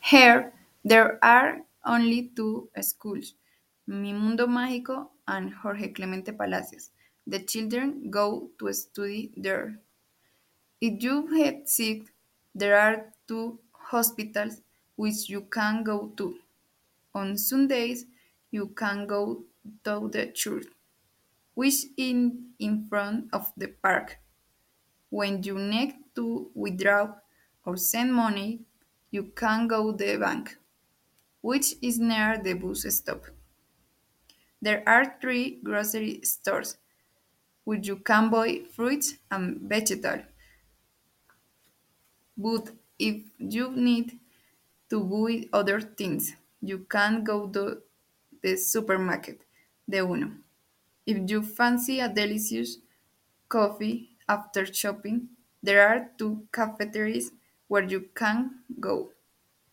Here, there are only two schools, Mi Mundo Mágico and Jorge Clemente Palacios. The children go to study there. If you get sick, there are two hospitals which you can go to. On Sundays, you can go to the church, which in front of the park. When you need to withdraw or send money, you can go to the bank, which is near the bus stop. There are three grocery stores where you can buy fruits and vegetables. But if you need to buy other things, you can go to the supermarket, the Uno. If you fancy a delicious coffee after shopping, there are two cafeterias where you can go.